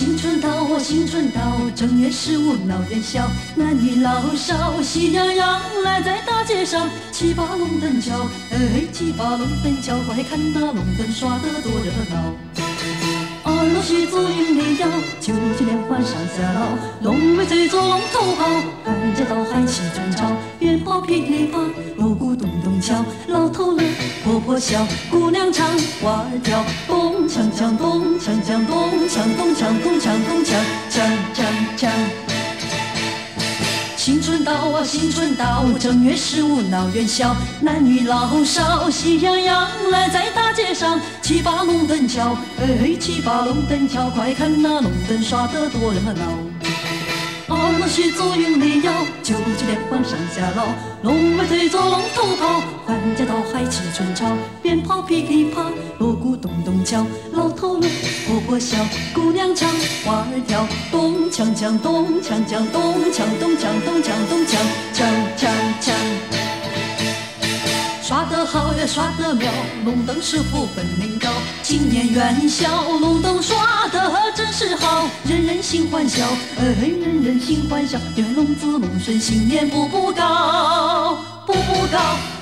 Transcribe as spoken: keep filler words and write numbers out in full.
新春到啊新春到，正月十五闹元宵，男女老少喜洋洋来在大街上，七八龙灯桥，哎，七八龙灯桥，快看那龙灯耍得多热闹。二龙戏足云里摇，九节连环上下捞，龙尾追逐龙头跑，欢家倒海喜春潮，鞭炮噼里啪，锣鼓咚咚敲，老头乐，婆婆笑，姑娘唱，娃儿跳，咚锵锵咚锵锵咚锵咚锵咚锵咚锵锵锵锵。新春到啊新春到，正月十五闹元宵，男女老少喜洋洋来在大街上，七八龙灯桥，哎，七八龙灯桥，快看那龙灯耍得多热闹。二龙戏足云里摇，九节连环上下捞，龙尾追逐龙头跑，欢家倒海喜春潮，鞭炮噼里啪，锣鼓咚咚敲，老头乐，婆婆笑，姑娘唱，娃儿跳，咚锵锵咚锵锵咚锵咚锵咚锵咚锵锵锵锵。耍得好呀耍得妙，龙灯师傅本领高，今年元宵龙灯耍得真是好，人人心欢笑，哎，人人心欢笑，愿龙子龙孙新年步步高，步步高。